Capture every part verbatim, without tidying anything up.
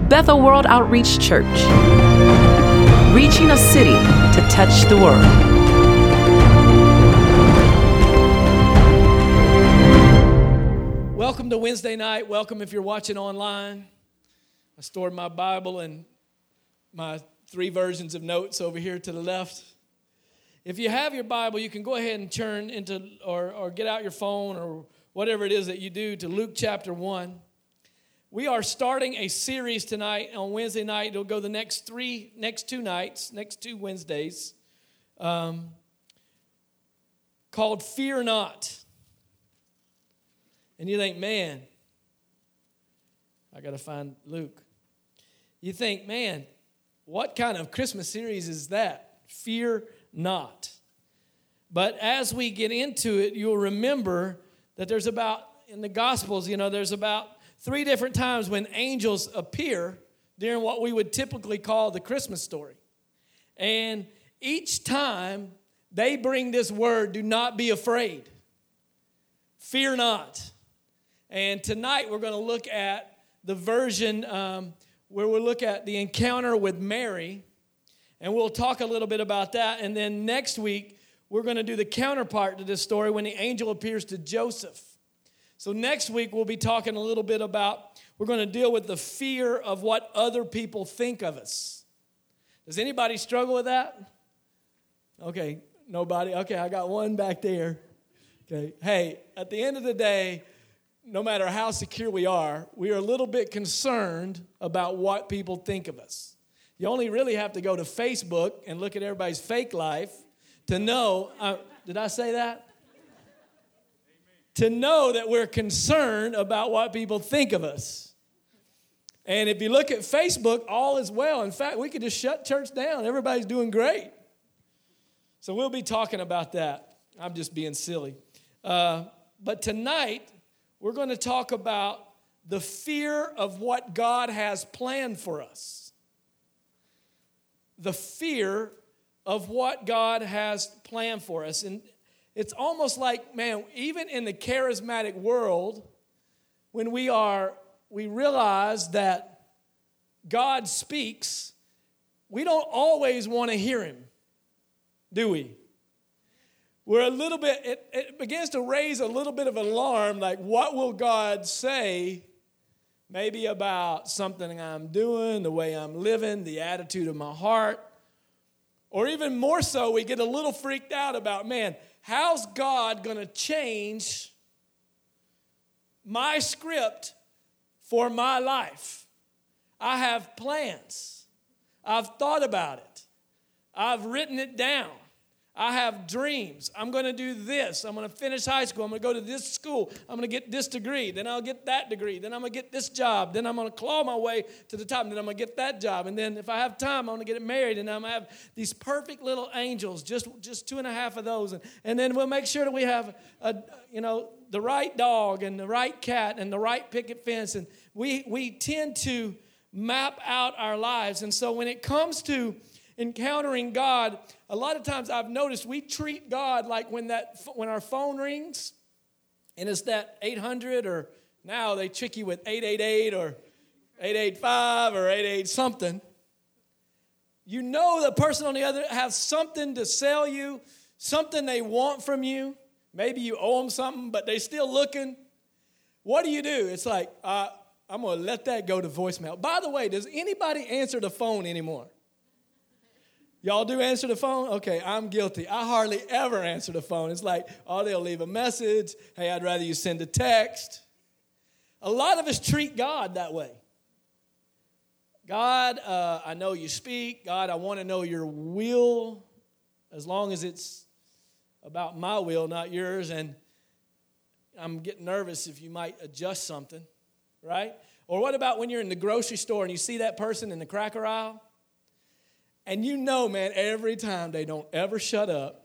Bethel World Outreach Church, reaching a city to touch the world. Welcome to Wednesday night. Welcome if you're watching online. I stored my Bible and my three versions of notes over here to the left. If you have your Bible, you can go ahead and turn into, or, or get out your phone or whatever it is that you do, to Luke chapter one. We are starting a series tonight on Wednesday night. It'll go the next three, next two nights, next two Wednesdays, um, called Fear Not. And you think, man, I got to find Luke. You think, man, what kind of Christmas series is that? Fear Not. But as we get into it, you'll remember that there's about, in the Gospels, you know, there's about three different times when angels appear during what we would typically call the Christmas story. And each time they bring this word, do not be afraid. Fear not. And tonight we're going to look at the version um, where we'll look at the encounter with Mary. And we'll talk a little bit about that. And then next week, we're going to do the counterpart to this story when the angel appears to Joseph. So next week, we'll be talking a little bit about, we're going to deal with the fear of what other people think of us. Does anybody struggle with that? Okay, nobody. Okay, I got one back there. Okay, hey, at the end of the day, no matter how secure we are, we are a little bit concerned about what people think of us. You only really have to go to Facebook and look at everybody's fake life to know, uh, did I say that? To know that we're concerned about what people think of us. And if you look at Facebook, all is well. In fact, we could just shut church down. Everybody's doing great. So we'll be talking about that. I'm just being silly. Uh, but tonight, we're going to talk about the fear of what God has planned for us. The fear of what God has planned for us. And it's almost like, man, even in the charismatic world, when we are, we realize that God speaks, we don't always want to hear him, do we? We're a little bit, it, it begins to raise a little bit of alarm, like what will God say maybe about something I'm doing, the way I'm living, the attitude of my heart. Or even more so, we get a little freaked out about, man, how's God going to change my script for my life? I have plans. I've thought about it. I've written it down. I have dreams. I'm going to do this. I'm going to finish high school. I'm going to go to this school. I'm going to get this degree. Then I'll get that degree. Then I'm going to get this job. Then I'm going to claw my way to the top. And then I'm going to get that job. And then if I have time, I'm going to get married. And I'm going to have these perfect little angels, just, just two and a half of those. And, and then we'll make sure that we have, a, you know, the right dog and the right cat and the right picket fence. And we, we tend to map out our lives. And so when it comes to encountering God, a lot of times I've noticed we treat God like when that when our phone rings and it's that eight hundred, or now they trick you with eight eight eight or eight eight five or eight eight something. You know the person on the other has something to sell you, something they want from you. Maybe you owe them something, but they're still looking. What do you do? It's like, uh, I'm going to let that go to voicemail. By the way, does anybody answer the phone anymore? Y'all do answer the phone? Okay, I'm guilty. I hardly ever answer the phone. It's like, oh, they'll leave a message. Hey, I'd rather you send a text. A lot of us treat God that way. God, uh, I know you speak. God, I want to know your will, as long as it's about my will, not yours. And I'm getting nervous if you might adjust something, right? Or what about when you're in the grocery store and you see that person in the cracker aisle? And you know, man, every time they don't ever shut up.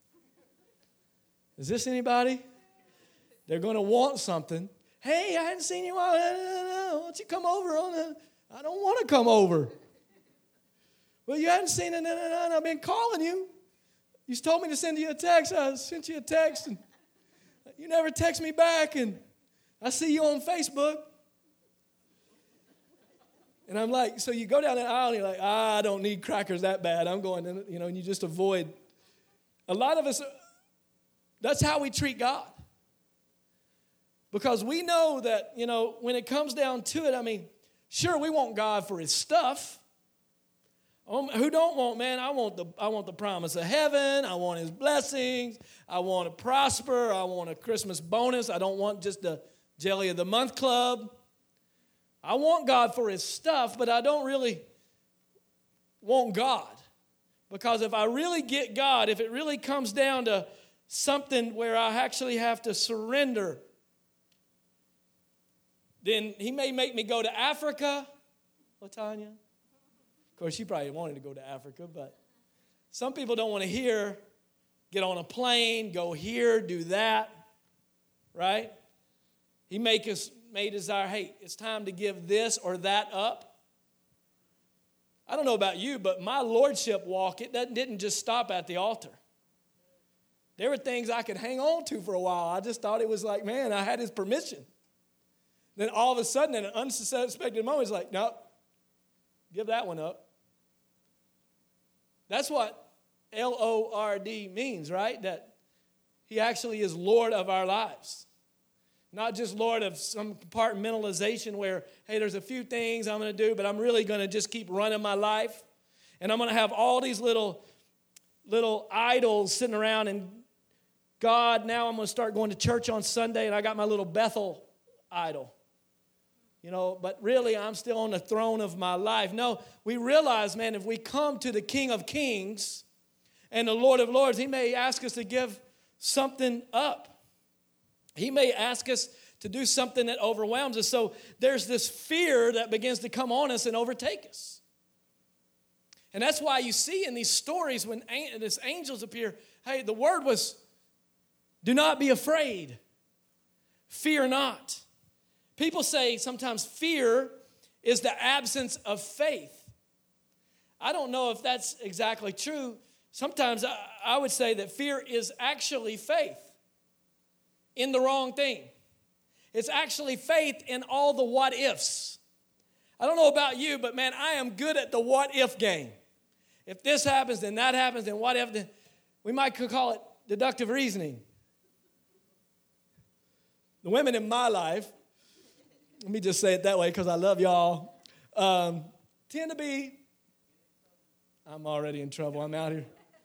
Is this anybody? They're going to want something. Hey, I hadn't seen you in a while. Why don't you come over? I don't want to come over. Well, you hadn't seen it. I've been calling you. You told me to send you a text. I sent you a text, and you never text me back, and I see you on Facebook. And I'm like, so you go down that aisle and you're like, ah, I don't need crackers that bad. I'm going, you know, and you just avoid. A lot of us, that's how we treat God. Because we know that, you know, when it comes down to it, I mean, sure, we want God for his stuff. Um, who don't want, man, I want the I want the promise of heaven. I want his blessings. I want to prosper. I want a Christmas bonus. I don't want just the Jelly of the Month Club. I want God for his stuff, but I don't really want God. Because if I really get God, if it really comes down to something where I actually have to surrender, then he may make me go to Africa. Latanya? Of course, she probably wanted to go to Africa, but some people don't want to hear, get on a plane, go here, do that, right? He make us, may desire, hey, it's time to give this or that up. I don't know about you, but my lordship walk, it didn't just stop at the altar. There were things I could hang on to for a while. I just thought it was like, man, I had his permission. Then all of a sudden, in an unsuspected moment, it's like, no, give that one up. That's what L O R D means, right? That he actually is Lord of our lives. Not just Lord of some compartmentalization where, hey, there's a few things I'm going to do, but I'm really going to just keep running my life. And I'm going to have all these little, little idols sitting around. And God, now I'm going to start going to church on Sunday, and I got my little Bethel idol. You know, but really, I'm still on the throne of my life. No, we realize, man, if we come to the King of Kings and the Lord of Lords, he may ask us to give something up. He may ask us to do something that overwhelms us. So there's this fear that begins to come on us and overtake us. And that's why you see in these stories when these angels appear, hey, the word was, do not be afraid. Fear not. People say sometimes fear is the absence of faith. I don't know if that's exactly true. Sometimes I, I would say that fear is actually faith in the wrong thing. It's actually faith in all the what ifs. I don't know about you, but man, I am good at the what if game. If this happens, then that happens, then what if, then we might could call it deductive reasoning. The women in my life, let me just say it that way because I love y'all, um, tend to be, I'm already in trouble, I'm out here,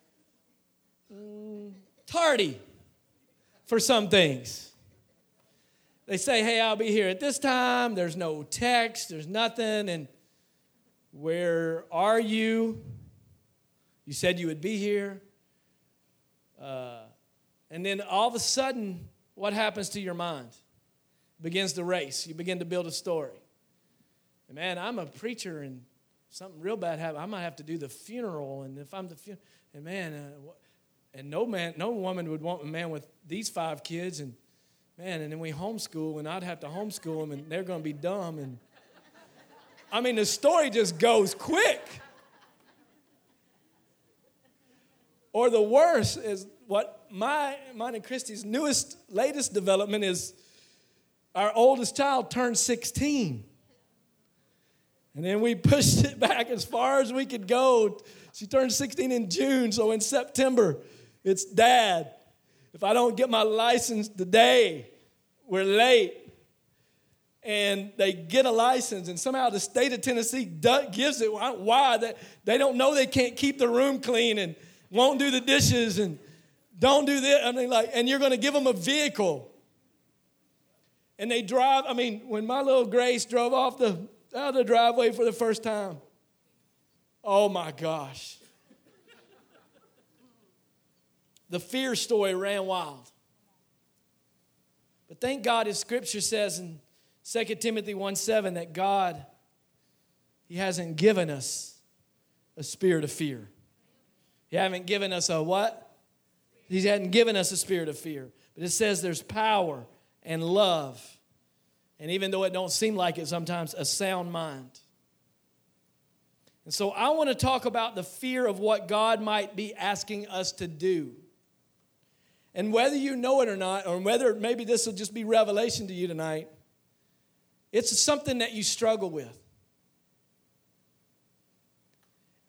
mm, tardy for some things. They say, hey, I'll be here at this time. There's no text, there's nothing, and where are you? You said you would be here. Uh, and then all of a sudden, what happens to your mind? Begins to race. You begin to build a story. And man, I'm a preacher, and something real bad happened. I might have to do the funeral, and if I'm the funeral, and man, uh, and no man, no woman would want a man with these five kids, and man, and then we homeschool, and I'd have to homeschool them, and they're going to be dumb, and I mean, the story just goes quick. Or the worst is what my, mine and Christy's newest, latest development is. Our oldest child turned sixteen. And then we pushed it back as far as we could go. She turned sixteen in June, so in September, it's Dad. If I don't get my license today, we're late. And they get a license, and somehow the state of Tennessee gives it. Why? That they don't know they can't keep the room clean and won't do the dishes and don't do this. I mean, like, and you're going to give them a vehicle. And they drive, I mean, when my little Grace drove off the out of the driveway for the first time, oh my gosh. The fear story ran wild. But thank God his scripture says in Second Timothy one seven that God, he hasn't given us a spirit of fear. He hasn't given us a what? He hasn't given us a spirit of fear. But it says there's power and love, and even though it don't seem like it sometimes, a sound mind. And so I want to talk about the fear of what God might be asking us to do. And whether you know it or not, or whether maybe this will just be revelation to you tonight, it's something that you struggle with.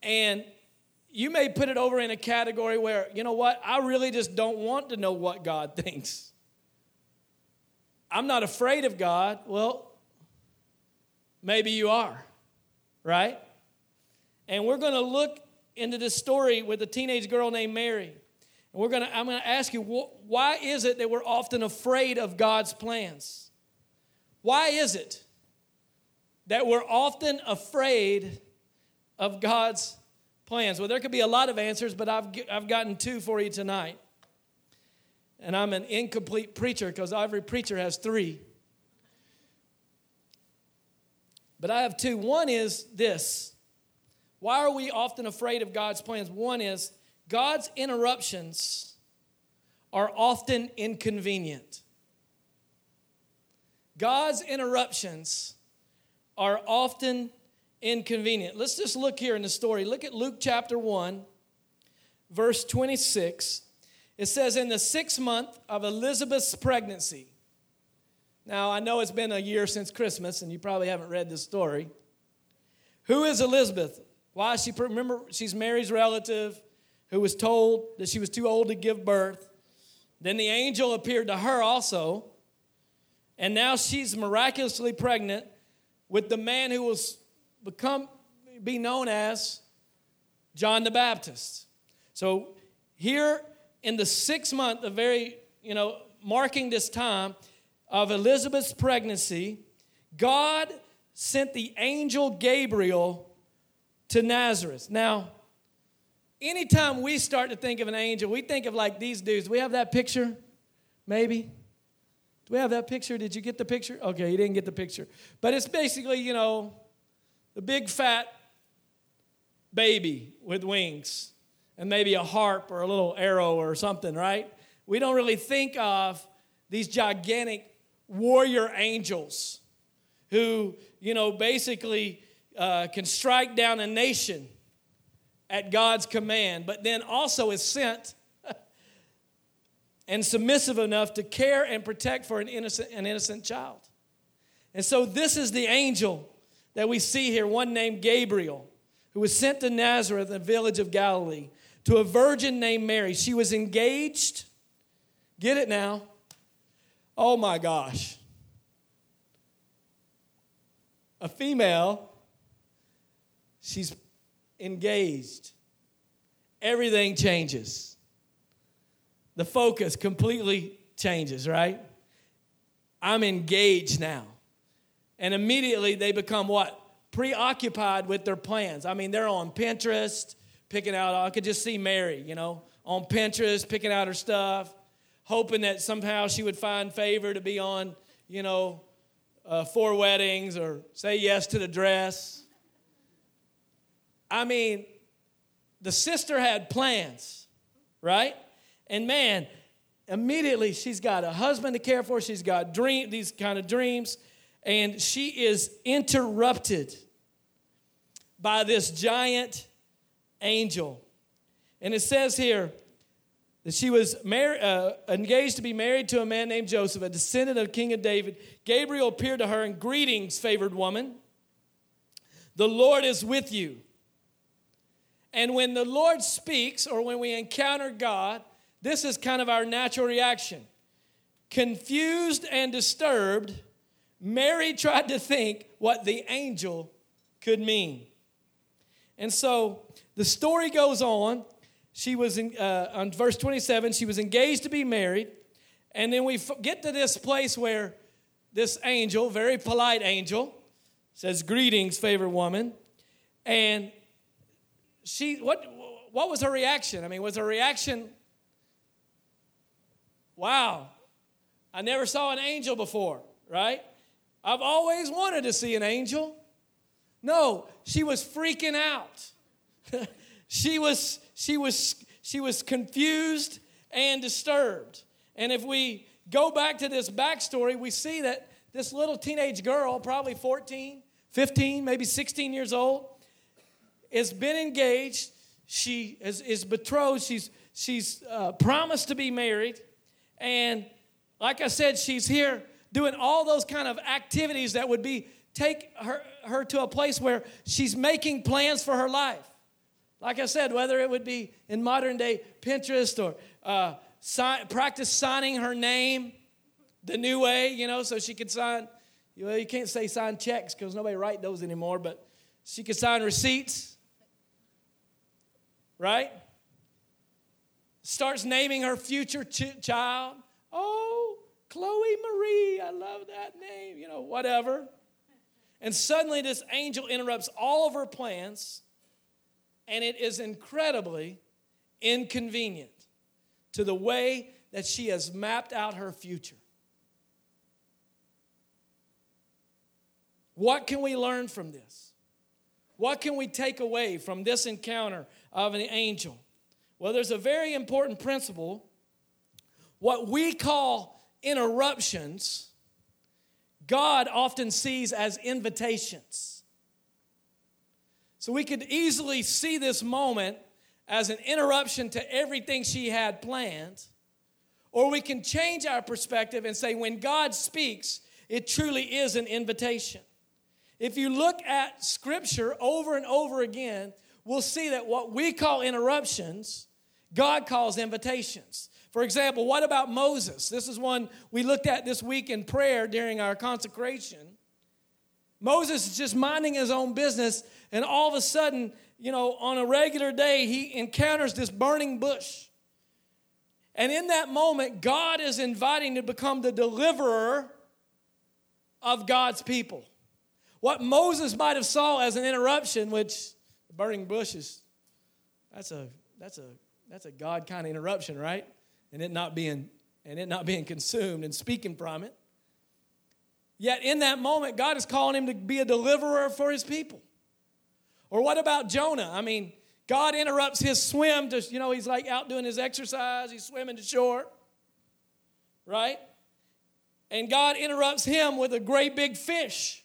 And you may put it over in a category where, you know what, I really just don't want to know what God thinks. I'm not afraid of God. Well, maybe you are, right? And we're going to look into this story with a teenage girl named Mary. And we're going to, I'm going to ask you, wh- why is it that we're often afraid of God's plans? Why is it that we're often afraid of God's plans? Well, there could be a lot of answers, but I've I've gotten two for you tonight. And I'm an incomplete preacher because every preacher has three. But I have two. One is this. Why are we often afraid of God's plans? One is God's interruptions are often inconvenient. God's interruptions are often inconvenient. Let's just look here in the story. Look at Luke chapter one, verse twenty-six. It says, in the sixth month of Elizabeth's pregnancy. Now, I know it's been a year since Christmas, and you probably haven't read this story. Who is Elizabeth? Why? She remember, she's Mary's relative who was told that she was too old to give birth. Then the angel appeared to her also, and now she's miraculously pregnant with the man who will become be known as John the Baptist. So here in the sixth month, the very, you know, marking this time of Elizabeth's pregnancy, God sent the angel Gabriel to Nazareth. Now, anytime we start to think of an angel, we think of like these dudes. Do we have that picture? Maybe. Do we have that picture? Did you get the picture? Okay, you didn't get the picture. But it's basically, you know, the big fat baby with wings and maybe a harp or a little arrow or something, right? We don't really think of these gigantic warrior angels who, you know, basically uh, can strike down a nation at God's command, but then also is sent and submissive enough to care and protect for an innocent, an innocent child. And so this is the angel that we see here, one named Gabriel, who was sent to Nazareth, a village of Galilee, to a virgin named Mary. She was engaged. Get it now? Oh my gosh. A female, she's engaged. Everything changes. The focus completely changes, right? I'm engaged now. And immediately they become what? Preoccupied with their plans. I mean, they're on Pinterest, picking out, I could just see Mary, you know, on Pinterest, picking out her stuff, hoping that somehow she would find favor to be on, you know, uh, four weddings or say yes to the dress. I mean, the sister had plans, right? And man, immediately she's got a husband to care for. She's got dream, these kind of dreams. And she is interrupted by this giant angel. And it says here that she was mar- uh, engaged to be married to a man named Joseph, a descendant of King of David. Gabriel appeared to her and greetings, favored woman. The Lord is with you. And when the Lord speaks, or when we encounter God, this is kind of our natural reaction. Confused and disturbed, Mary tried to think what the angel could mean. And so the story goes on. She was, in, uh, on verse twenty-seven, she was engaged to be married. And then we get to this place where this angel, very polite angel, says, greetings, favored woman. And she, what, what was her reaction? I mean, was her reaction, wow, I never saw an angel before, right? I've always wanted to see an angel. No, she was freaking out. she was she was she was confused and disturbed. And if we go back to this backstory, we see that this little teenage girl, probably fourteen, fifteen, maybe sixteen years old, has been engaged. She is, is betrothed. She's she's uh, promised to be married, and like I said, she's here doing all those kind of activities that would be take her, her to a place where she's making plans for her life. Like I said, whether it would be in modern day Pinterest or uh, si- practice signing her name the new way, you know, so she could sign, well, you can't say sign checks because nobody write those anymore, but she could sign receipts, right? Starts naming her future ch- child. Oh, Chloe Marie, I love that name, you know, whatever. And suddenly this angel interrupts all of her plans, and it is incredibly inconvenient to the way that she has mapped out her future. What can we learn from this? What can we take away from this encounter of an angel? Well, there's a very important principle. What we call interruptions, God often sees as invitations. So we could easily see this moment as an interruption to everything she had planned, or we can change our perspective and say when God speaks, it truly is an invitation. If you look at Scripture over and over again, we'll see that what we call interruptions, God calls invitations. For example, what about Moses? This is one we looked at this week in prayer during our consecration. Moses is just minding his own business, and all of a sudden, you know, on a regular day, he encounters this burning bush. And in that moment, God is inviting to become the deliverer of God's people. What Moses might have saw as an interruption, which the burning bush is, that's a that's a that's a God kind of interruption, right? And it not being and it not being consumed and speaking from it. Yet in that moment, God is calling him to be a deliverer for his people. Or what about Jonah? I mean, God interrupts his swim to, you know, he's like out doing his exercise, he's swimming to shore, right? And God interrupts him with a great big fish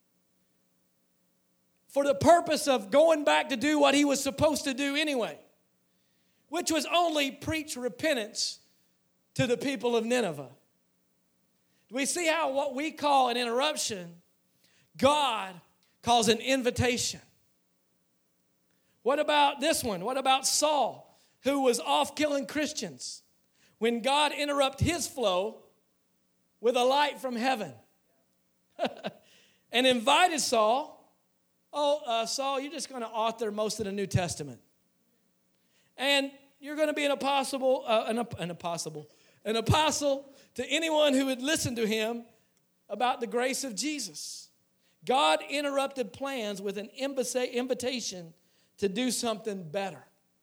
for the purpose of going back to do what he was supposed to do anyway, which was only preach repentance to the people of Nineveh. Do we see how what we call an interruption, God calls an invitation? What about this one? What about Saul, who was off killing Christians, when God interrupted his flow with a light from heaven and invited Saul, oh, uh, Saul, you're just going to author most of the New Testament. And you're going to be an apostle, uh, an, an apostle, an apostle to anyone who would listen to him about the grace of Jesus. God interrupted plans with an invitation to do something better.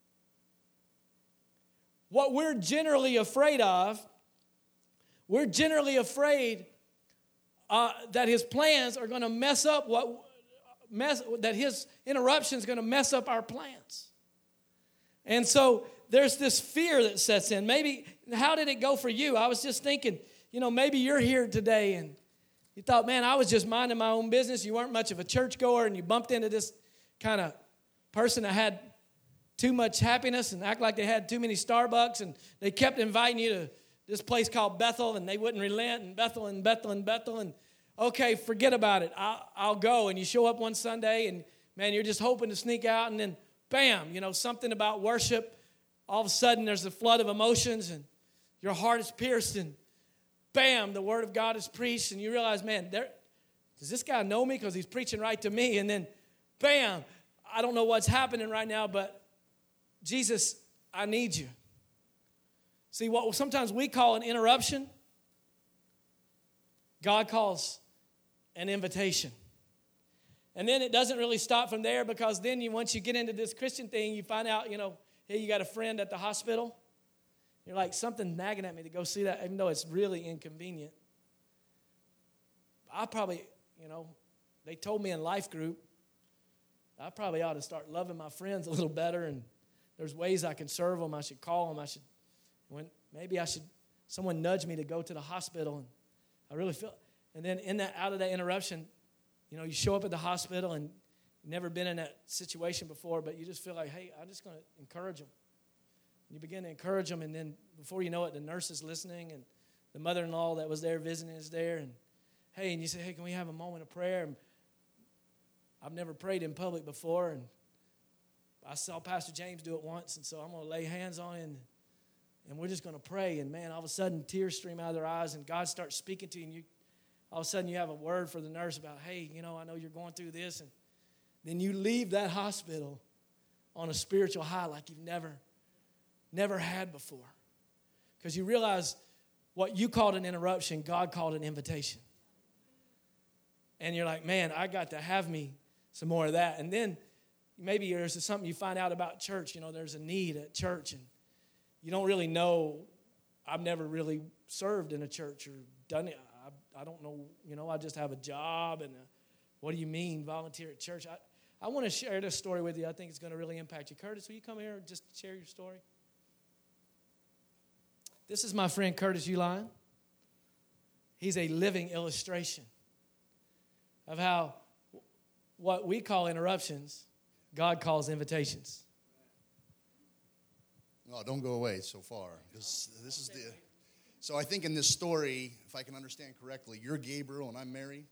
What we're generally afraid of, we're generally afraid uh, that his plans are going to mess up what mess that his interruption is going to mess up our plans. And so there's this fear that sets in. Maybe, how did it go for you? I was just thinking, you know, maybe you're here today and you thought, man, I was just minding my own business. You weren't much of a churchgoer, and you bumped into this kind of person that had too much happiness and act like they had too many Starbucks, and they kept inviting you to this place called Bethel, and they wouldn't relent, and Bethel and Bethel and Bethel, and okay, forget about it. I'll, I'll go. And you show up one Sunday, and man, you're just hoping to sneak out, and then bam, you know, something about worship. All of a sudden, there's a flood of emotions, and your heart is pierced, and bam, the word of God is preached, and you realize, man, there, does this guy know me because he's preaching right to me? And then bam, I don't know what's happening right now, but Jesus, I need you. See, what sometimes we call an interruption, God calls an invitation. And then it doesn't really stop from there, because then you, once you get into this Christian thing, you find out, you know, hey, you got a friend at the hospital. You're like, something nagging at me to go see that, even though it's really inconvenient. I probably, you know, they told me in life group, I probably ought to start loving my friends a little better, and there's ways I can serve them. I should call them. I should, when maybe I should, someone nudge me to go to the hospital, and I really feel, and then in that, out of that interruption, you know, you show up at the hospital, and you've never been in that situation before, but you just feel like, hey, I'm just going to encourage them. You begin to encourage them, and then before you know it, the nurse is listening, and the mother-in-law that was there visiting is there, and hey, and you say, hey, can we have a moment of prayer? And I've never prayed in public before, and I saw Pastor James do it once, and so I'm going to lay hands on him, and we're just going to pray. And, man, all of a sudden, tears stream out of their eyes, and God starts speaking to you, and you, all of a sudden you have a word for the nurse about, hey, you know, I know you're going through this. And then you leave that hospital on a spiritual high like you've never, never had before. Because you realize what you called an interruption, God called an invitation. And you're like, man, I got to have me some more of that. And then maybe there's something you find out about church. You know, there's a need at church, and you don't really know. I've never really served in a church or done it. I, I don't know. You know, I just have a job. And a, what do you mean, volunteer at church? I, I want to share this story with you. I think it's going to really impact you. Curtis, will you come here and just share your story? This is my friend Curtis Uline. He's a living illustration of how what we call interruptions, God calls invitations. No, don't go away so far, because this is the. So I think in this story, if I can understand correctly, you're Gabriel and I'm Mary.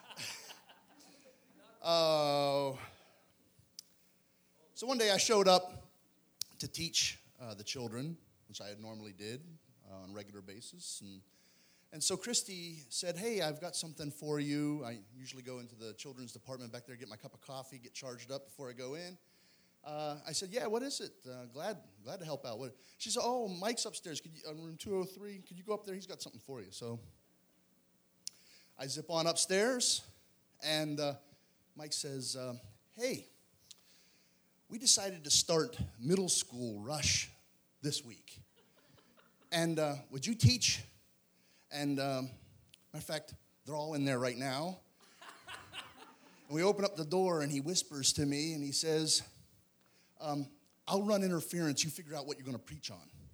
uh, so one day I showed up to teach uh, the children, which I had normally did uh, on a regular basis, and and so Christy said, "Hey, I've got something for you." I usually go into the children's department back there, get my cup of coffee, get charged up before I go in. Uh, I said, "Yeah, what is it? Uh, glad, glad to help out." What? She said, "Oh, Mike's upstairs. Could you, uh, room two oh three. Could you go up there? He's got something for you." So I zip on upstairs, and uh, Mike says, uh, "Hey, we decided to start middle school rush this week, and uh, would you teach?" And um, matter of fact, they're all in there right now. And we open up the door, and he whispers to me, and he says, um, "I'll run interference. You figure out what you're going to preach on."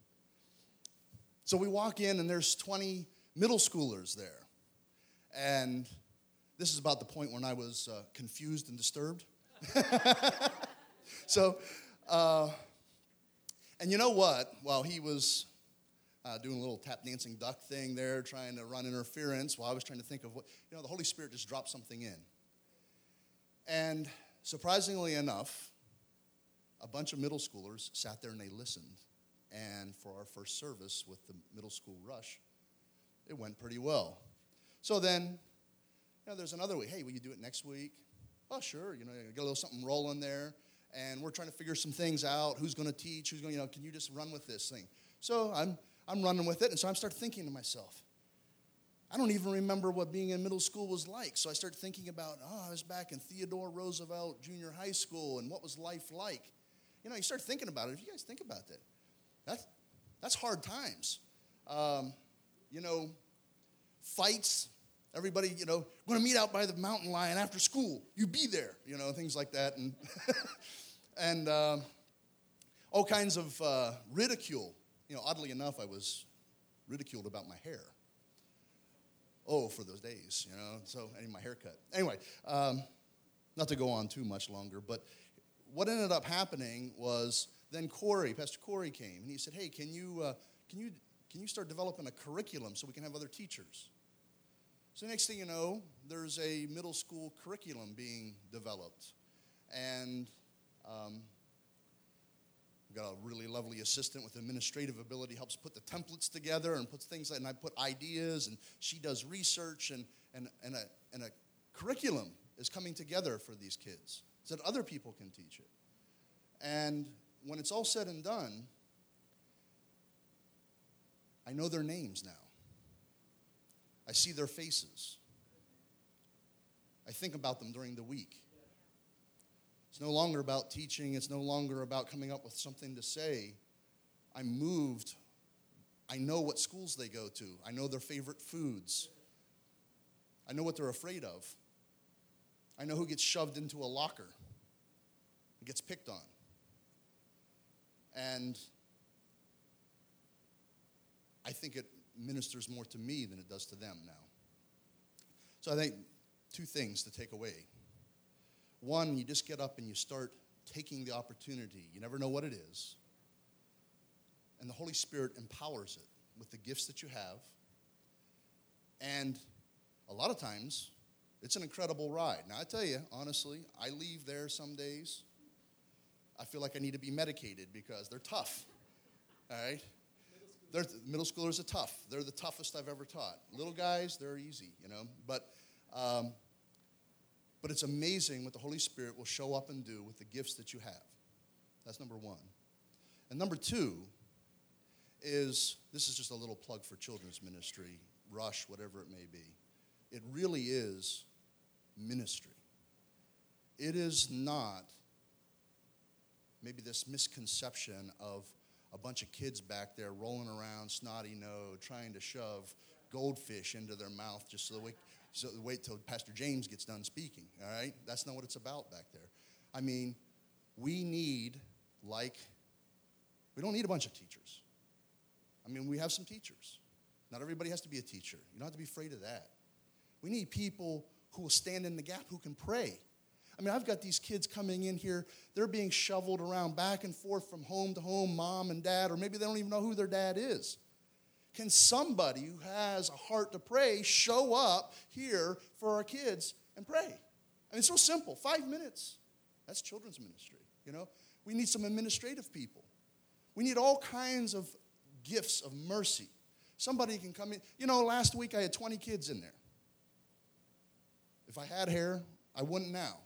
So we walk in, and there's twenty middle schoolers there. And this is about the point when I was uh, confused and disturbed. so, uh, and you know what? While he was Uh, doing a little tap dancing duck thing there, trying to run interference while I was trying to think of what, you know, the Holy Spirit just dropped something in. And surprisingly enough, a bunch of middle schoolers sat there and they listened. And for our first service with the middle school rush, it went pretty well. So then, you know, there's another week. Hey, will you do it next week? Oh, sure. You know, get a little something rolling there. And we're trying to figure some things out. Who's going to teach? Who's going, you know, can you just run with this thing? So I'm I'm running with it, and so I start thinking to myself, I don't even remember what being in middle school was like. So I start thinking about, oh, I was back in Theodore Roosevelt Junior High School, and what was life like? You know, you start thinking about it. If you guys think about that, that's, that's hard times. Um, you know, fights, everybody, you know, we're going to meet out by the mountain lion after school. You be there, you know, things like that. And, and um, all kinds of uh, ridicule. You know, oddly enough, I was ridiculed about my hair. Oh, for those days, you know, so, and my haircut. Anyway, um, not to go on too much longer, but what ended up happening was then Corey, Pastor Corey came, and he said, "Hey, can you, uh, can you, can you start developing a curriculum so we can have other teachers?" So next thing you know, there's a middle school curriculum being developed, and um, got a really lovely assistant with administrative ability, helps put the templates together and puts things like, and I put ideas, and she does research, and and and a and a curriculum is coming together for these kids so that other people can teach it. And when it's all said and done, I know their names now. I see their faces. I think about them during the week. It's no longer about teaching. It's no longer about coming up with something to say. I'm moved. I know what schools they go to. I know their favorite foods. I know what they're afraid of. I know who gets shoved into a locker and gets picked on. And I think it ministers more to me than it does to them now. So I think two things to take away. One, you just get up and you start taking the opportunity. You never know what it is. And the Holy Spirit empowers it with the gifts that you have. And a lot of times, it's an incredible ride. Now, I tell you, honestly, I leave there some days, I feel like I need to be medicated because they're tough, all right? They're, middle schoolers are tough. They're the toughest I've ever taught. Little guys, they're easy, you know. But, um, but it's amazing what the Holy Spirit will show up and do with the gifts that you have. That's number one. And number two is, this is just a little plug for children's ministry, Rush, whatever it may be. It really is ministry. It is not maybe this misconception of a bunch of kids back there rolling around, snotty-nosed, trying to shove goldfish into their mouth just so they wait, so they wait till Pastor James gets done speaking, all right? That's not what it's about back there. I mean, we need, like, we don't need a bunch of teachers. I mean, we have some teachers. Not everybody has to be a teacher. You don't have to be afraid of that. We need people who will stand in the gap, who can pray. I mean, I've got these kids coming in here. They're being shoveled around back and forth from home to home, mom and dad, or maybe they don't even know who their dad is. Can somebody who has a heart to pray show up here for our kids and pray? I mean, it's so simple. Five minutes. That's children's ministry, you know. We need some administrative people. We need all kinds of gifts of mercy. Somebody can come in. You know, last week I had twenty kids in there. If I had hair, I wouldn't now.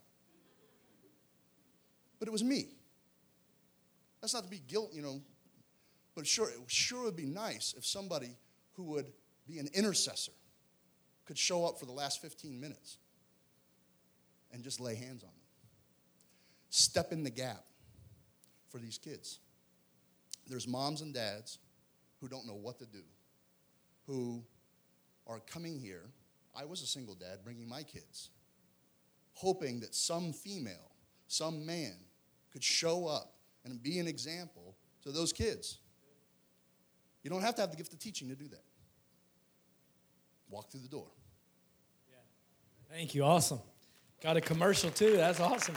But it was me. That's not to be guilt, you know, but sure, it sure would be nice if somebody who would be an intercessor could show up for the last fifteen minutes and just lay hands on them. Step in the gap for these kids. There's moms and dads who don't know what to do, who are coming here. I was a single dad bringing my kids, hoping that some female, some man could show up and be an example to those kids. You don't have to have the gift of teaching to do that. Walk through the door. Yeah. Thank you. Awesome. Got a commercial too. That's awesome.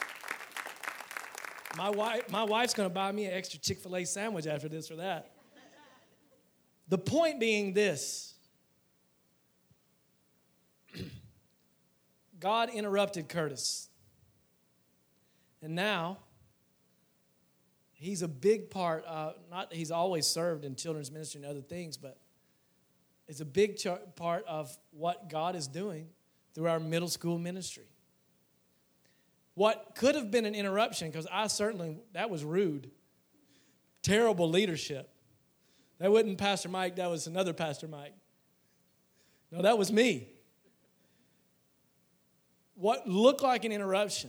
My wife, my wife's going to buy me an extra Chick-fil-A sandwich after this or that. The point being this. God interrupted Curtis. And now, he's a big part, uh, not he's always served in children's ministry and other things, but it's a big char- part of what God is doing through our middle school ministry. What could have been an interruption, because I certainly, that was rude, terrible leadership. That wasn't Pastor Mike, that was another Pastor Mike. No, that was me. What looked like an interruption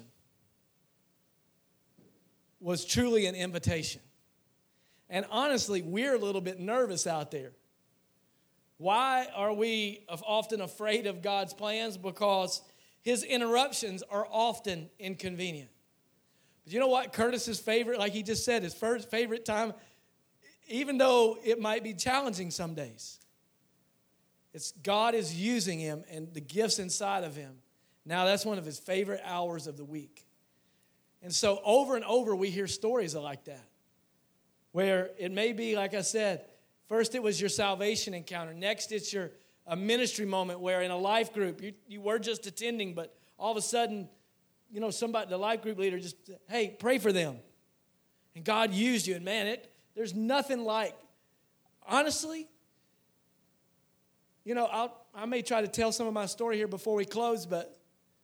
was truly an invitation. And honestly, we're a little bit nervous out there. Why are we often afraid of God's plans? Because his interruptions are often inconvenient. But you know what? Curtis's favorite, like he just said, his first favorite time, even though it might be challenging some days, it's God is using him and the gifts inside of him. Now that's one of his favorite hours of the week. And so over and over we hear stories like that, where it may be, like I said, first it was your salvation encounter. Next it's your a ministry moment where in a life group, you, you were just attending, but all of a sudden, you know, somebody, the life group leader just, hey, pray for them. And God used you. And man, it there's nothing like, honestly, you know, I'll, I may try to tell some of my story here before we close, but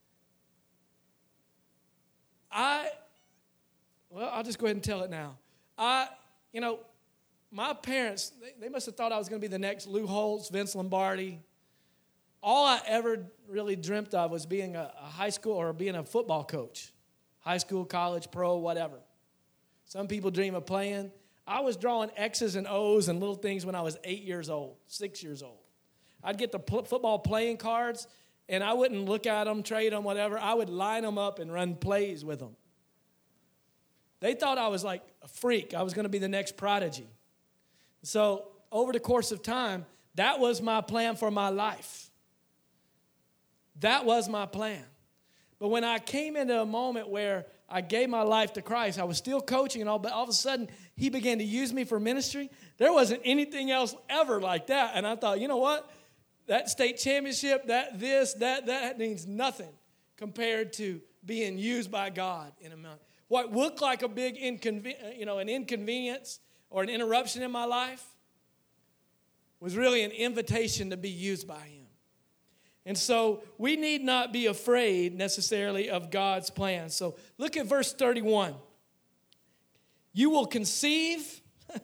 I, well, I'll just go ahead and tell it now. I, you know, my parents, they, they must have thought I was going to be the next Lou Holtz, Vince Lombardi. All I ever really dreamt of was being a, a high school or being a football coach. High school, college, pro, whatever. Some people dream of playing. I was drawing X's and O's and little things when I was eight years old, six years old. I'd get the pl- football playing cards, and I wouldn't look at them, trade them, whatever. I would line them up and run plays with them. They thought I was like a freak. I was going to be the next Prodigy. So over the course of time, that was my plan for my life. That was my plan. But when I came into a moment where I gave my life to Christ, I was still coaching and all, but all of a sudden, he began to use me for ministry. There wasn't anything else ever like that. And I thought, you know what? That state championship, that this, that, that means nothing compared to being used by God in a moment. What looked like a big inconven- you know, an inconvenience or an interruption in my life was really an invitation to be used by him. And so we need not be afraid necessarily of God's plan. So look at verse thirty-one. You will conceive.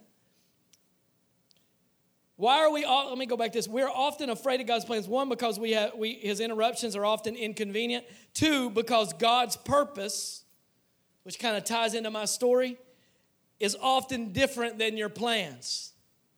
Why are we all, let me go back to this. We're often afraid of God's plans. One, because we have we his interruptions are often inconvenient. Two, because God's purpose, which kind of ties into my story, is often different than your plans.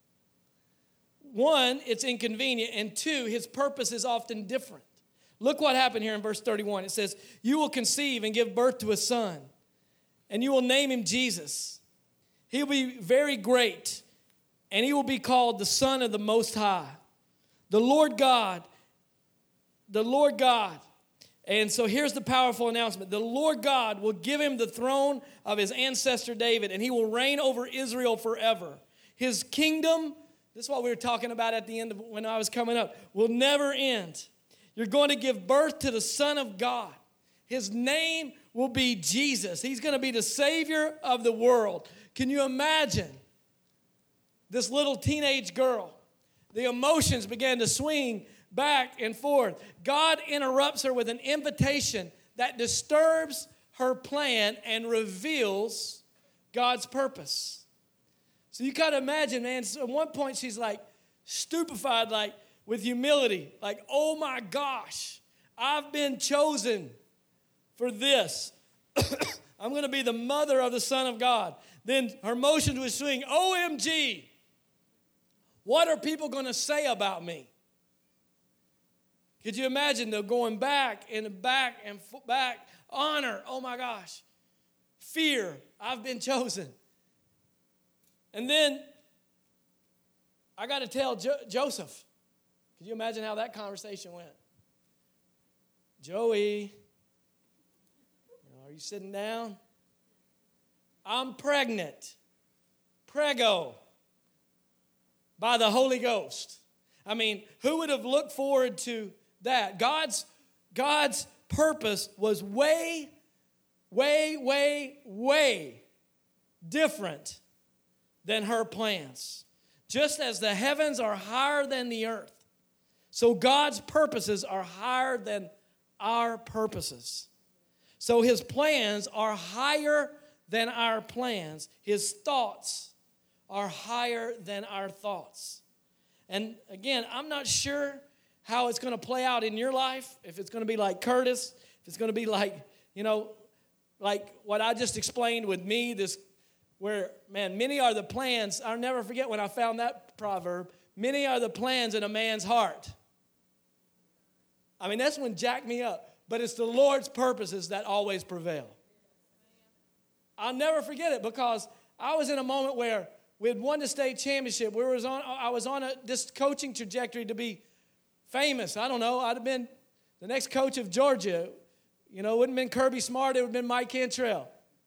One, it's inconvenient, and two, his purpose is often different. Look what happened here in verse thirty-one. It says, you will conceive and give birth to a son, and you will name him Jesus. He will be very great, and he will be called the Son of the Most High. The Lord God, the Lord God. And so here's the powerful announcement. The Lord God will give him the throne of his ancestor David, and he will reign over Israel forever. His kingdom, this is what we were talking about at the end of when I was coming up, will never end. You're going to give birth to the Son of God. His name will be Jesus. He's going to be the Savior of the world. Can you imagine this little teenage girl? The emotions began to swing back and forth. God interrupts her with an invitation that disturbs her plan and reveals God's purpose. So you got to imagine, man, so at one point she's like stupefied, like with humility, like, oh my gosh, I've been chosen for this. I'm going to be the mother of the Son of God. Then her emotions would swing, O M G, what are people going to say about me? Could you imagine though going back and back and back, honor, oh my gosh, fear, I've been chosen. And then I got to tell jo- Joseph. Could you imagine how that conversation went? Joey, are you sitting down? I'm pregnant. Prego. By the Holy Ghost. I mean, who would have looked forward to that? God's, God's purpose was way, way, way, way different than her plans. Just as the heavens are higher than the earth, so God's purposes are higher than our purposes. So his plans are higher than our plans. His thoughts are higher than our thoughts. And again, I'm not sure how it's going to play out in your life, if it's going to be like Curtis, if it's going to be like, you know, like what I just explained with me, this where, man, many are the plans. I'll never forget when I found that proverb. Many are the plans in a man's heart. I mean, that's when jacked me up. But it's the Lord's purposes that always prevail. I'll never forget it because I was in a moment where we had won the state championship. We was on, I was on a, this coaching trajectory to be famous. I don't know. I'd have been the next coach of Georgia. You know, it wouldn't have been Kirby Smart. It would have been Mike Cantrell.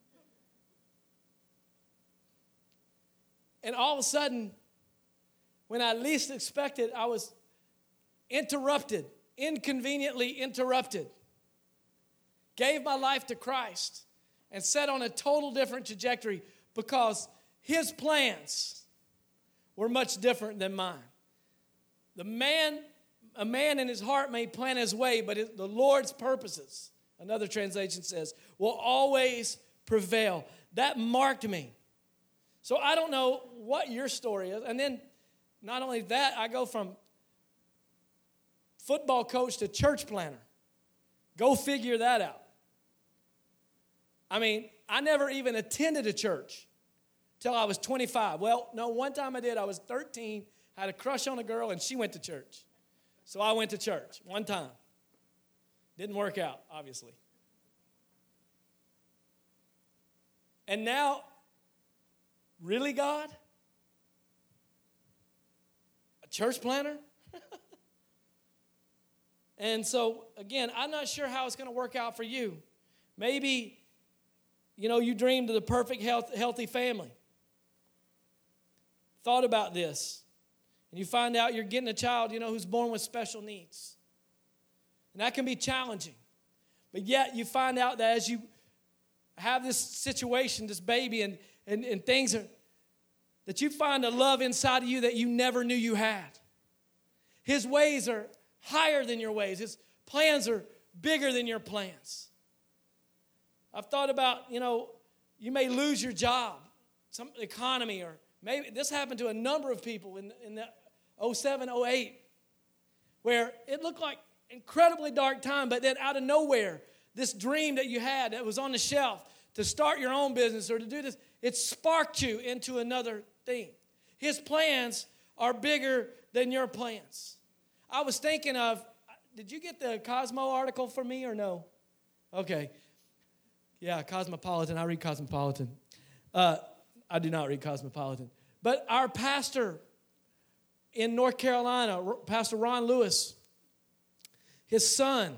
And all of a sudden, when I least expected, I was interrupted, inconveniently interrupted. Gave my life to Christ and set on a total different trajectory because his plans were much different than mine. The man, a man in his heart may plan his way, but it, the Lord's purposes, another translation says, will always prevail. That marked me. So I don't know what your story is. And then not only that, I go from football coach to church planner. Go figure that out. I mean, I never even attended a church till I was twenty-five. Well, no, one time I did. I was thirteen, had a crush on a girl, and she went to church. So I went to church one time. Didn't work out, obviously. And now, really, God? A church planner? And so, again, I'm not sure how it's going to work out for you. Maybe, you know, you dreamed of the perfect health, healthy family. Thought about this. And you find out you're getting a child, you know, who's born with special needs. And that can be challenging. But yet you find out that as you have this situation, this baby, and, and, and things are, that you find a love inside of you that you never knew you had. His ways are higher than your ways. His plans are bigger than your plans. I've thought about, you know, you may lose your job, some economy, or maybe this happened to a number of people in, in the oh seven, oh eight, where it looked like incredibly dark time, but then out of nowhere, this dream that you had that was on the shelf to start your own business or to do this, it sparked you into another thing. His plans are bigger than your plans. I was thinking of, did you get the Cosmo article for me or no? Okay. Yeah, Cosmopolitan. I read Cosmopolitan. Uh, I do not read Cosmopolitan. But our pastor in North Carolina, Pastor Ron Lewis, his son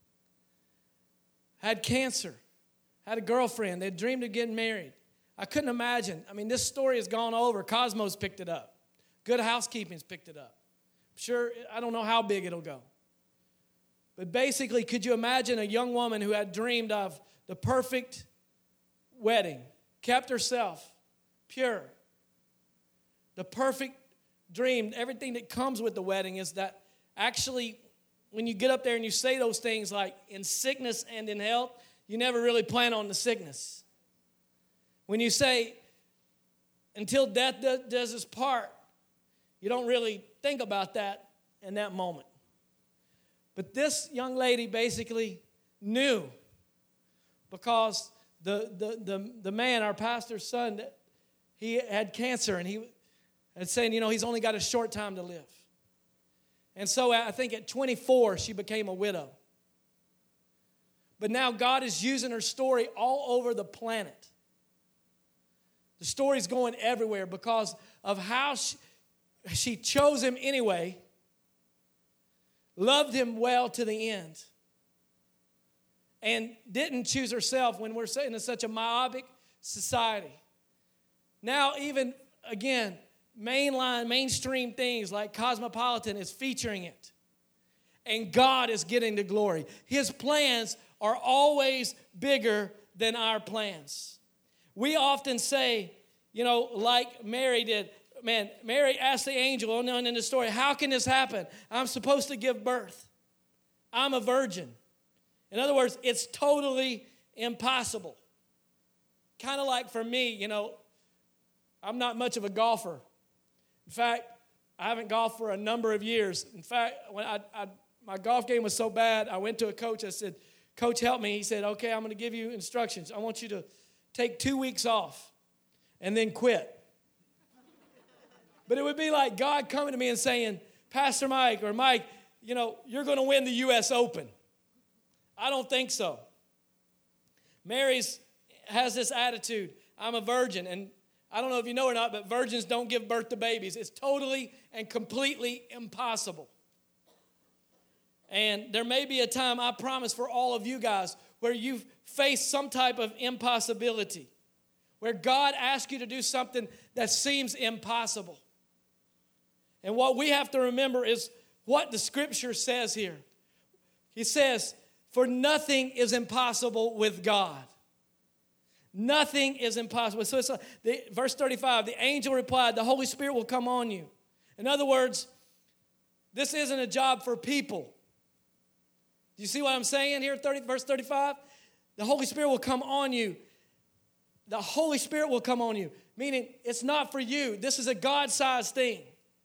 had cancer, had a girlfriend. They dreamed of getting married. I couldn't imagine. I mean, this story has gone over. Cosmos picked it up. Good Housekeeping's picked it up. I'm sure, I don't know how big it'll go. But basically, could you imagine a young woman who had dreamed of the perfect wedding, kept herself pure, the perfect dream, everything that comes with the wedding is that actually when you get up there and you say those things like in sickness and in health, you never really plan on the sickness. When you say until death does us part, you don't really think about that in that moment. But this young lady basically knew because the, the, the, the man, our pastor's son, he had cancer and he had saying, you know, he's only got a short time to live. And so I think at twenty-four, she became a widow. But now God is using her story all over the planet. The story's going everywhere because of how she, she chose him anyway, loved him well to the end, and didn't choose herself when we're in such a myopic society. Now even, again, mainline, mainstream things like Cosmopolitan is featuring it. And God is getting the glory. His plans are always bigger than our plans. We often say, you know, like Mary did, man, Mary asked the angel, oh no, in the story, how can this happen? I'm supposed to give birth. I'm a virgin. In other words, it's totally impossible. Kind of like for me, you know, I'm not much of a golfer. In fact, I haven't golfed for a number of years. In fact, when I, I my golf game was so bad, I went to a coach. I said, Coach, help me. He said, okay, I'm going to give you instructions. I want you to take two weeks off and then quit. But it would be like God coming to me and saying, Pastor Mike or Mike, you know, you're going to win the U S Open. I don't think so. Mary's has this attitude, I'm a virgin. And I don't know if you know or not, but virgins don't give birth to babies. It's totally and completely impossible. And there may be a time, I promise, for all of you guys, where you've faced some type of impossibility, where God asks you to do something that seems impossible. And what we have to remember is what the Scripture says here. He says, for nothing is impossible with God. Nothing is impossible. So it's a, the, verse thirty-five, the angel replied, the Holy Spirit will come on you. In other words, this isn't a job for people. Do you see what I'm saying here, thirty, verse thirty-five? The Holy Spirit will come on you. The Holy Spirit will come on you, meaning it's not for you. This is a God-sized thing.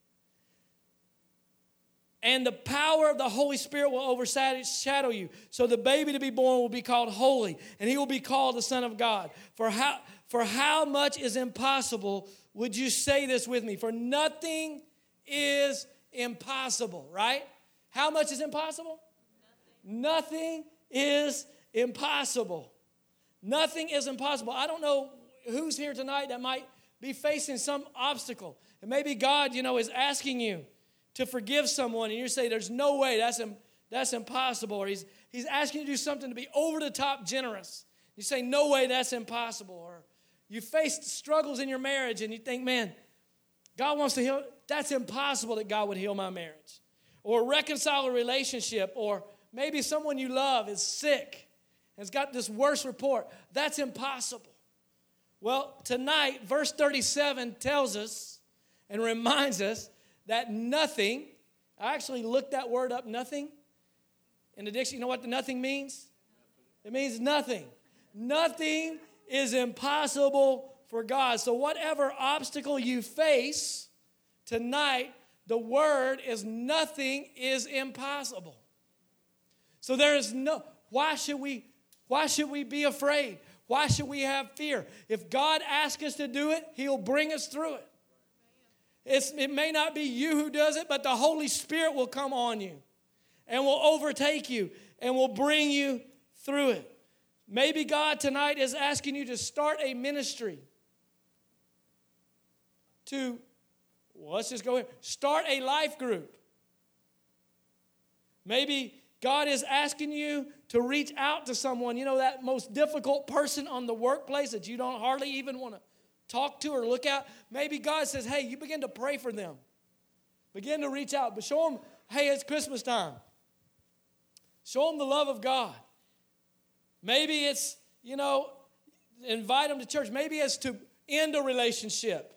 And the power of the Holy Spirit will overshadow you. So the baby to be born will be called holy, and he will be called the Son of God. For how, for how much is impossible, would you say this with me? For nothing is impossible, right? How much is impossible? Nothing, Nothing is impossible. Nothing is impossible. I don't know who's here tonight that might be facing some obstacle. And maybe God, you know, is asking you to forgive someone, and you say, there's no way, that's, that's impossible. Or he's, he's asking you to do something to be over-the-top generous. You say, no way, that's impossible. Or you face struggles in your marriage, and you think, man, God wants to heal. That's impossible that God would heal my marriage. Or reconcile a relationship, or maybe someone you love is sick, has got this worse report. That's impossible. Well, tonight, verse thirty-seven tells us and reminds us that nothing, I actually looked that word up, nothing, in the dictionary. You know what the nothing means? It means nothing. Nothing is impossible for God. So whatever obstacle you face tonight, the word is nothing is impossible. So there is no, why should we, why should we be afraid? Why should we have fear? If God asks us to do it, He'll bring us through it. It's, it may not be you who does it, but the Holy Spirit will come on you and will overtake you and will bring you through it. Maybe God tonight is asking you to start a ministry. To, well, let's just go here, start a life group. Maybe God is asking you to reach out to someone, you know, that most difficult person on the workplace that you don't hardly even want to talk to or look at. Maybe God says, hey, you begin to pray for them. Begin to reach out, but show them, hey, it's Christmas time. Show them the love of God. Maybe it's, you know, invite them to church. Maybe it's to end a relationship.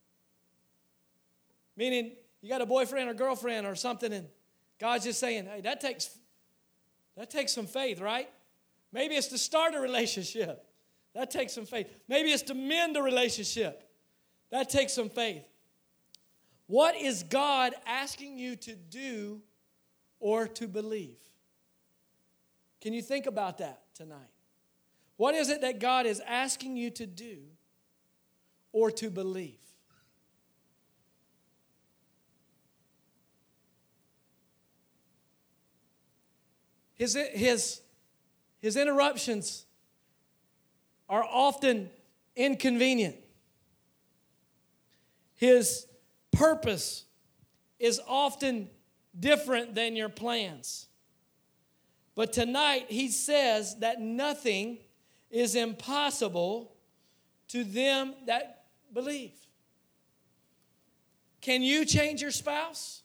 Meaning you got a boyfriend or girlfriend or something, and God's just saying, hey, that takes, that takes some faith, right? Maybe it's to start a relationship. That takes some faith. Maybe it's to mend a relationship. That takes some faith. What is God asking you to do or to believe? Can you think about that tonight? What is it that God is asking you to do or to believe? His, his, his interruptions are often inconvenient. His purpose is often different than your plans. But tonight, he says that nothing is impossible to them that believe. Can you change your spouse?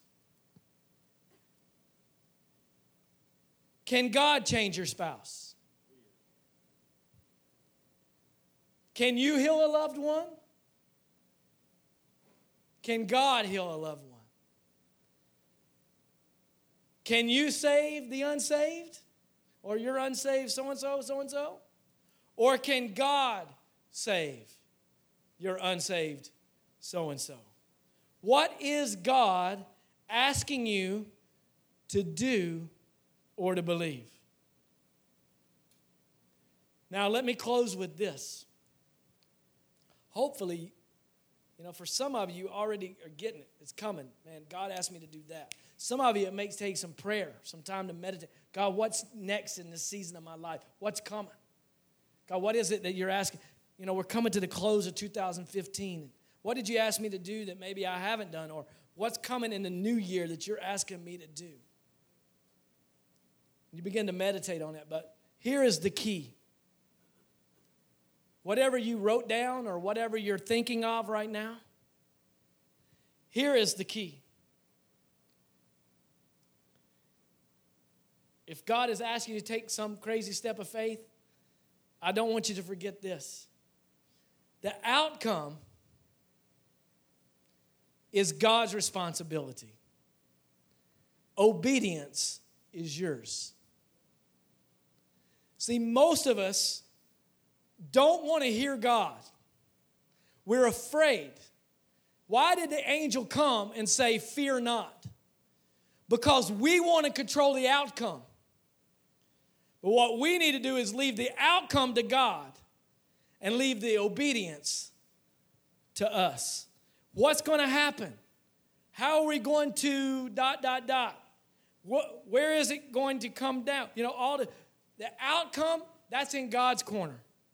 Can God change your spouse? Can you heal a loved one? Can God heal a loved one? Can you save the unsaved? Or you're unsaved so-and-so, so-and-so? Or can God save your unsaved so-and-so? What is God asking you to do or to believe? Now, let me close with this. Hopefully, you know, for some of you already are getting it. It's coming. Man, God asked me to do that. Some of you, it may take some prayer, some time to meditate. God, what's next in this season of my life? What's coming? God, what is it that you're asking? You know, we're coming to the close of two thousand fifteen. What did you ask me to do that maybe I haven't done? Or what's coming in the new year that you're asking me to do? You begin to meditate on it, but here is the key. Whatever you wrote down or whatever you're thinking of right now, here is the key. If God is asking you to take some crazy step of faith, I don't want you to forget this. The outcome is God's responsibility. Obedience is yours. See, most of us don't want to hear God. We're afraid. Why did the angel come and say, fear not? Because we want to control the outcome. But what we need to do is leave the outcome to God and leave the obedience to us. What's going to happen? How are we going to dot, dot, dot? What, where is it going to come down? You know, all the, the outcome, that's in God's corner.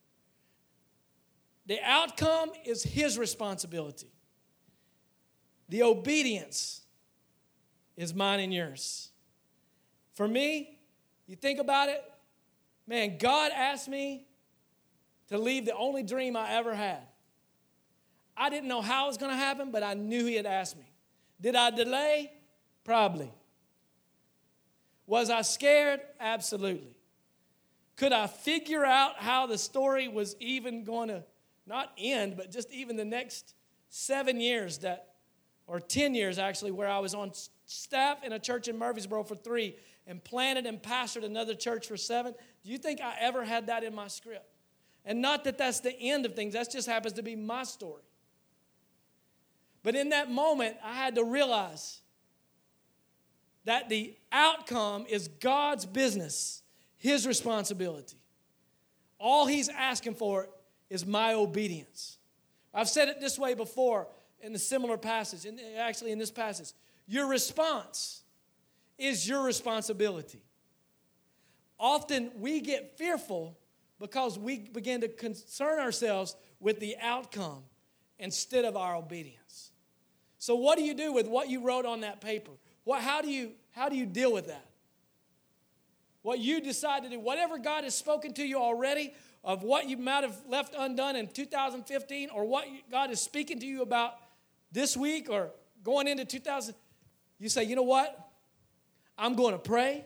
The outcome is His responsibility. The obedience is mine and yours. For me, you think about it, man, God asked me to leave the only dream I ever had. I didn't know how it was going to happen, but I knew He had asked me. Did I delay? Probably. Was I scared? Absolutely. Could I figure out how the story was even going to not end, but just even the next seven years that, or ten years actually, where I was on staff in a church in Murfreesboro for three and planted and pastored another church for seven? Do you think I ever had that in my script? And not that that's the end of things. That just happens to be my story. But in that moment, I had to realize that the outcome is God's business, His responsibility. All He's asking for is my obedience. I've said it this way before in a similar passage, and actually in this passage. Your response is your responsibility. Often we get fearful because we begin to concern ourselves with the outcome instead of our obedience. So what do you do with what you wrote on that paper? What, how do you, how do you deal with that? What you decide to do, whatever God has spoken to you already of what you might have left undone in two thousand fifteen, or what God is speaking to you about this week or going into two thousand, you say, you know what? I'm going to pray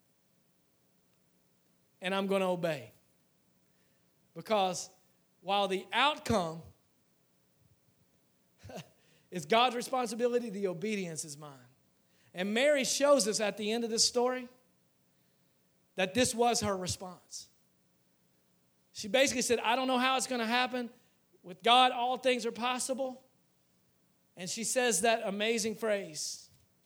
and I'm going to obey. Because while the outcome is God's responsibility, the obedience is mine. And Mary shows us at the end of this story that this was her response. She basically said, I don't know how it's going to happen. With God, all things are possible. And she says that amazing phrase,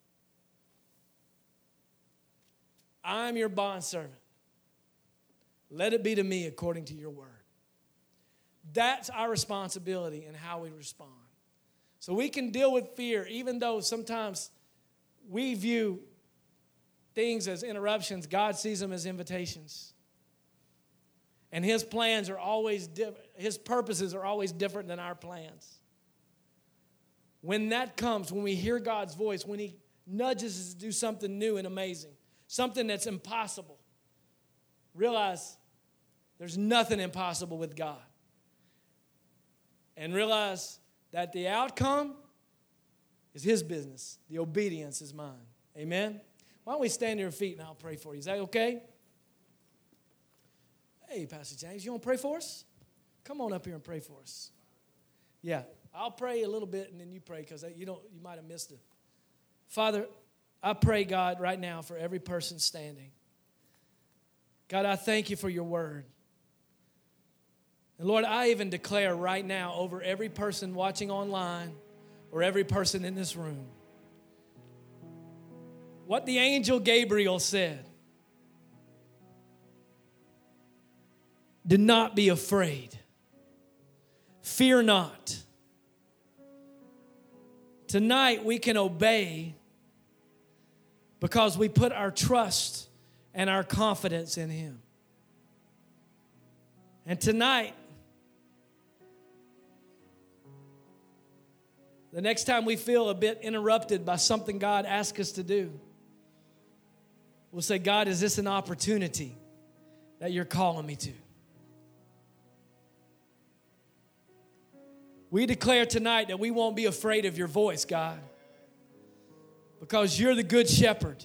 I'm your bondservant. Let it be to me according to your word. That's our responsibility and how we respond. So we can deal with fear, even though sometimes we view things as interruptions. God sees them as invitations. And His plans are always different. His purposes are always different than our plans. When that comes, when we hear God's voice, when He nudges us to do something new and amazing, something that's impossible, realize there's nothing impossible with God. And realize that the outcome is His business. The obedience is mine. Amen? Why don't we stand to your feet and I'll pray for you. Is that okay? Hey, Pastor James, you want to pray for us? Come on up here and pray for us. Yeah, I'll pray a little bit and then you pray because you don't. You might have missed it. Father, I pray, God, right now for every person standing. God, I thank you for your word. And Lord, I even declare right now over every person watching online or every person in this room what the angel Gabriel said. Do not be afraid. Fear not. Tonight we can obey because we put our trust and our confidence in Him. And tonight, the next time we feel a bit interrupted by something God asks us to do, we'll say, God, is this an opportunity that you're calling me to? We declare tonight that we won't be afraid of your voice, God, because you're the good shepherd.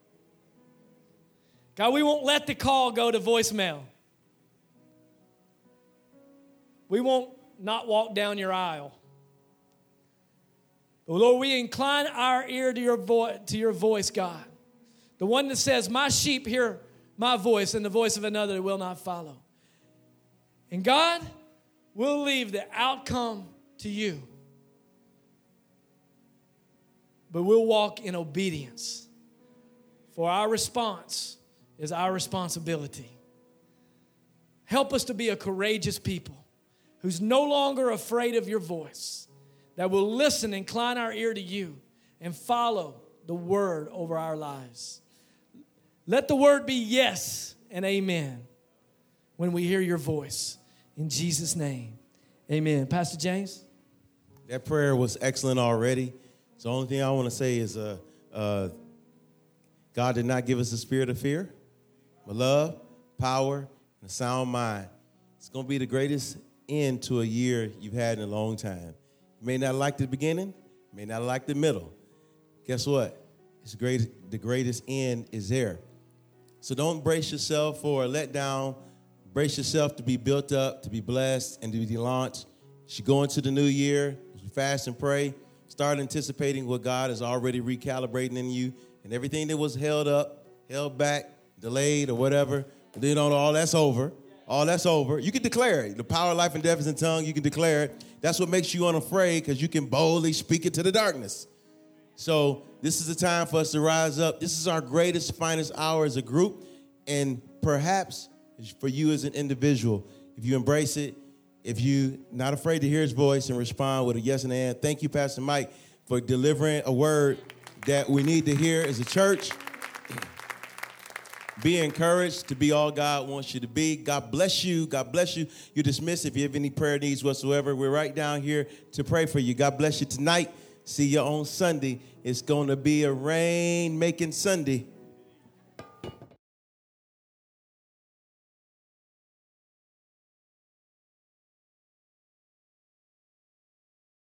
God, we won't let the call go to voicemail. We won't not walk down your aisle. But Lord, we incline our ear to your, vo- to your voice, God. The one that says, my sheep hear my voice and the voice of another will not follow. And God, we'll leave the outcome to you. But we'll walk in obedience. For our response is our responsibility. Help us to be a courageous people who's no longer afraid of your voice, that will listen, incline our ear to you, and follow the word over our lives. Let the word be yes and amen when we hear your voice. In Jesus' name, amen. Pastor James? That prayer was excellent already. So the only thing I want to say is uh, uh, God did not give us a spirit of fear, but love, power, and a sound mind. It's going to be the greatest end to a year you've had in a long time. You may not like the beginning, may not like the middle. Guess what? It's great. The greatest end is there. So don't brace yourself for a letdown brace yourself to be built up, to be blessed, and to be launched. As you go into the new year, as we fast and pray, start anticipating what God is already recalibrating in you, and everything that was held up, held back, delayed, or whatever, you know, all that's over. All that's over. You can declare it. The power of life and death is in tongue. You can declare it. That's what makes you unafraid, because you can boldly speak it to the darkness. So this is the time for us to rise up. This is our greatest, finest hour as a group, and perhaps for you as an individual, if you embrace it, if you're not afraid to hear his voice and respond with a yes and an. Thank you, Pastor Mike, for delivering a word that we need to hear as a church. Be encouraged to be all God wants you to be. God bless you. God bless you. You're dismissed. If you have any prayer needs whatsoever, we're right down here to pray for you. God bless you tonight. See you on Sunday. It's going to be a rain-making Sunday.